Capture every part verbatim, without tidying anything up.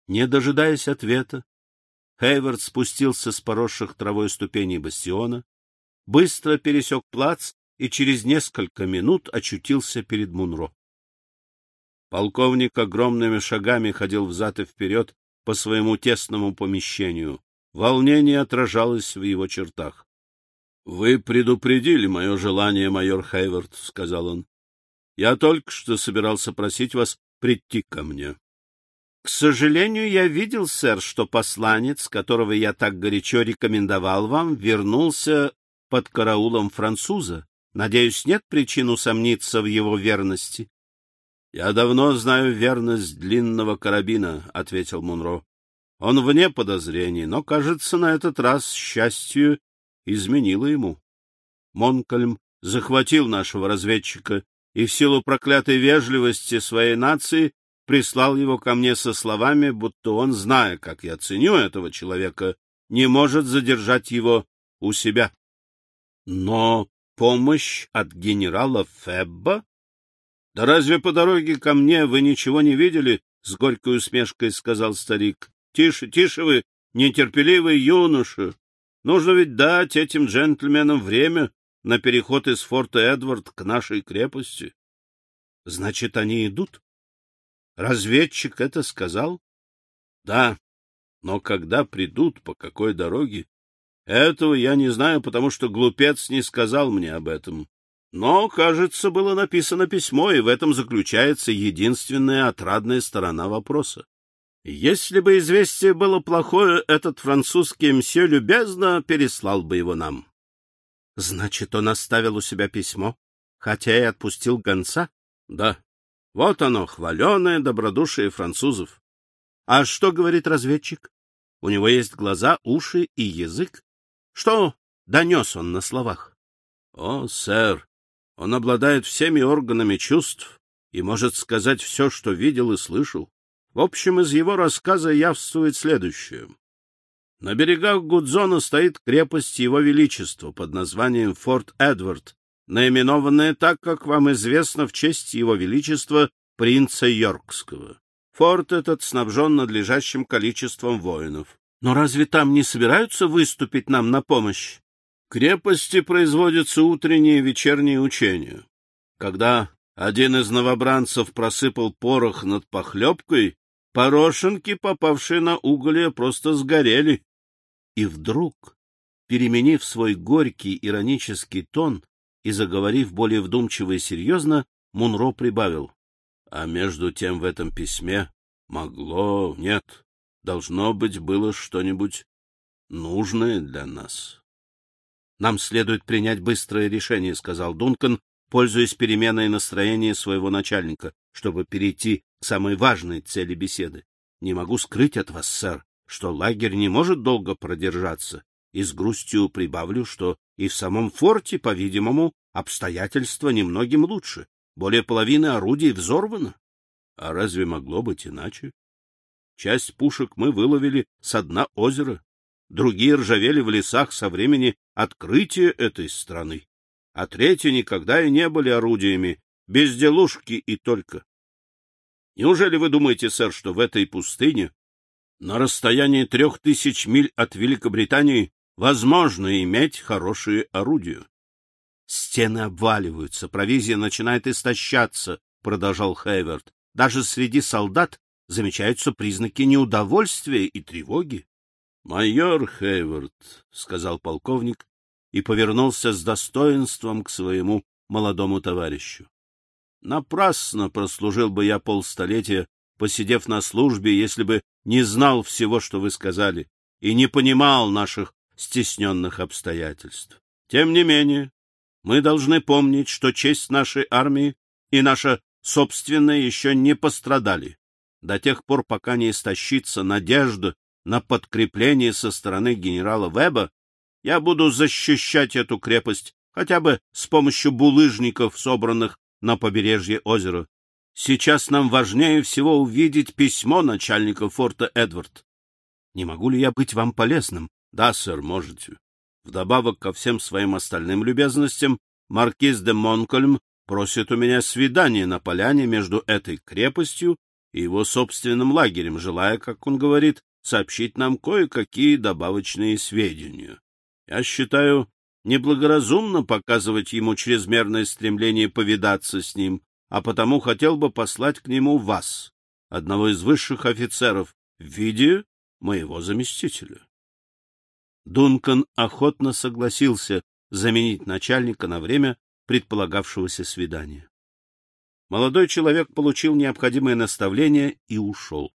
Не дожидаясь ответа, Хейвард спустился с поросших травой ступеней бастиона, быстро пересек плац и через несколько минут очутился перед Мунро. Полковник огромными шагами ходил взад и вперед по своему тесному помещению. Волнение отражалось в его чертах. — Вы предупредили мое желание, майор Хейвард, — сказал он. — Я только что собирался просить вас прийти ко мне. — К сожалению, я видел, сэр, что посланец, которого я так горячо рекомендовал вам, вернулся под караулом француза. Надеюсь, нет причин усомниться в его верности. — Я давно знаю верность длинного карабина, — ответил Мунро. — Он вне подозрений, но, кажется, на этот раз счастью изменило ему. Монкольм захватил нашего разведчика и в силу проклятой вежливости своей нации прислал его ко мне со словами, будто он, зная, как я ценю этого человека, не может задержать его у себя. Но помощь от генерала Фебба? Да разве по дороге ко мне вы ничего не видели? — с горькой усмешкой сказал старик. — Тише, тише вы, нетерпеливый юноша. Нужно ведь дать этим джентльменам время на переход из форта Эдвард к нашей крепости. — Значит, они идут? Разведчик это сказал? — Да, но когда придут, по какой дороге? Этого я не знаю, потому что глупец не сказал мне об этом. Но, кажется, было написано письмо, и в этом заключается единственная отрадная сторона вопроса. Если бы известие было плохое, этот французский мсье любезно переслал бы его нам. Значит, он оставил у себя письмо, хотя и отпустил гонца? Да. Вот оно, хваленое добродушие французов. А что говорит разведчик? У него есть глаза, уши и язык. Что донес он на словах? О, сэр, он обладает всеми органами чувств и может сказать все, что видел и слышал. В общем, из его рассказа явствует следующее. На берегах Гудзона стоит крепость Его Величества под названием Форт Эдвард, наименованная так, как вам известно, в честь Его Величества принца Йоркского. Форт этот снабжен надлежащим количеством воинов. Но разве там не собираются выступить нам на помощь? В крепости производятся утренние и вечерние учения. Когда один из новобранцев просыпал порох над похлебкой, порошинки, попавшие на уголья, просто сгорели. И вдруг, переменив свой горький иронический тон и заговорив более вдумчиво и серьезно, Мунро прибавил. А между тем в этом письме могло, нет, должно быть, было что-нибудь нужное для нас. — Нам следует принять быстрое решение, — сказал Дункан, пользуясь переменой настроения своего начальника, чтобы перейти к самой важной цели беседы. Не могу скрыть от вас, сэр, что лагерь не может долго продержаться, и с грустью прибавлю, что и в самом форте, по-видимому, обстоятельства немногим лучше. Более половины орудий взорвано. А разве могло быть иначе? Часть пушек мы выловили со дна озера, другие ржавели в лесах со времени открытия этой страны, а третьи никогда и не были орудиями, безделушки и только. Неужели вы думаете, сэр, что в этой пустыне, на расстоянии трех тысяч миль от Великобритании, возможно иметь хорошие орудия? Стены обваливаются, провизия начинает истощаться, — продолжал Хейвард. Даже среди солдат замечаются признаки неудовольствия и тревоги. — Майор Хейвард, — сказал полковник и повернулся с достоинством к своему молодому товарищу. — Напрасно прослужил бы я полстолетия, посидев на службе, если бы не знал всего, что вы сказали, и не понимал наших стесненных обстоятельств. Тем не менее, мы должны помнить, что честь нашей армии и наша собственная еще не пострадали. До тех пор, пока не истощится надежда на подкрепление со стороны генерала Веба, я буду защищать эту крепость хотя бы с помощью булыжников, собранных на побережье озера. Сейчас нам важнее всего увидеть письмо начальника форта Эдвард. Не могу ли я быть вам полезным? Да, сэр, можете. Вдобавок ко всем своим остальным любезностям, маркиз де Монкольм просит у меня свидание на поляне между этой крепостью и его собственным лагерем, желая, как он говорит, сообщить нам кое-какие добавочные сведения. Я считаю неблагоразумно показывать ему чрезмерное стремление повидаться с ним, а потому хотел бы послать к нему вас, одного из высших офицеров, в виде моего заместителя. Дункан охотно согласился заменить начальника на время предполагавшегося свидания. Молодой человек получил необходимое наставление и ушел.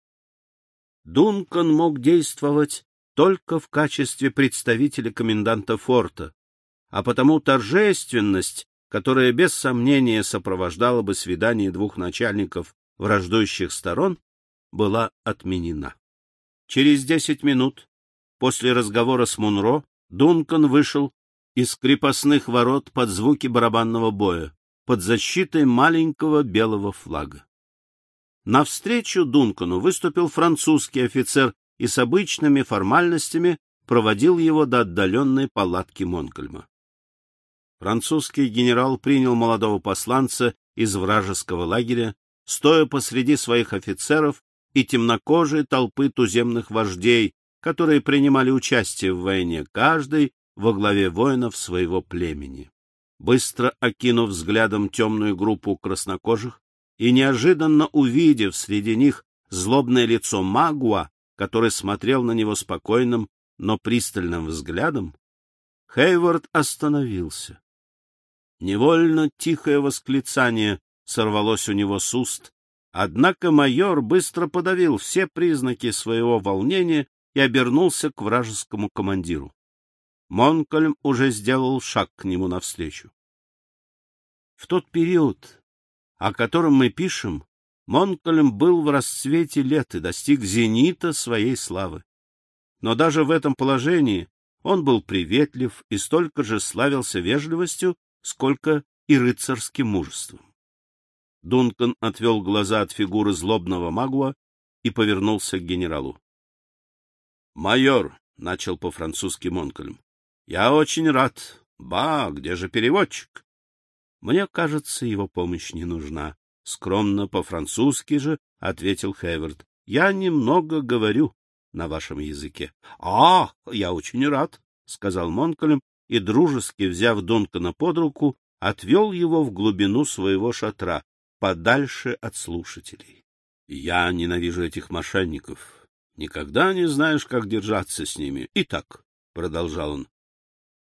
Дункан мог действовать только в качестве представителя коменданта форта, а потому торжественность, которая без сомнения сопровождала бы свидание двух начальников враждующих сторон, была отменена. Через десять минут после разговора с Мунро Дункан вышел из крепостных ворот под звуки барабанного боя, под защитой маленького белого флага. Навстречу Дункану выступил французский офицер и с обычными формальностями проводил его до отдаленной палатки Монкальма. Французский генерал принял молодого посланца из вражеского лагеря, стоя посреди своих офицеров и темнокожей толпы туземных вождей, которые принимали участие в войне, каждый во главе воинов своего племени. Быстро окинув взглядом темную группу краснокожих и неожиданно увидев среди них злобное лицо Магуа, который смотрел на него спокойным, но пристальным взглядом, Хейвард остановился. Невольно тихое восклицание сорвалось у него с уст, однако майор быстро подавил все признаки своего волнения и обернулся к вражескому командиру. Монкальм уже сделал шаг к нему навстречу. В тот период, о котором мы пишем, Монкальм был в расцвете лет и достиг зенита своей славы. Но даже в этом положении он был приветлив и столько же славился вежливостью, сколько и рыцарским мужеством. Дункан отвел глаза от фигуры злобного Магуа и повернулся к генералу. — Майор, — начал по-французски Монкальм, — я очень рад. Ба, где же переводчик? — Мне кажется, его помощь не нужна. Скромно по-французски же ответил Хейвард. — Я немного говорю на вашем языке. — А, я очень рад, — сказал Монкальм, и, дружески взяв Дункана под руку, отвел его в глубину своего шатра, подальше от слушателей. — Я ненавижу этих мошенников. Никогда не знаешь, как держаться с ними. Итак, — продолжал он,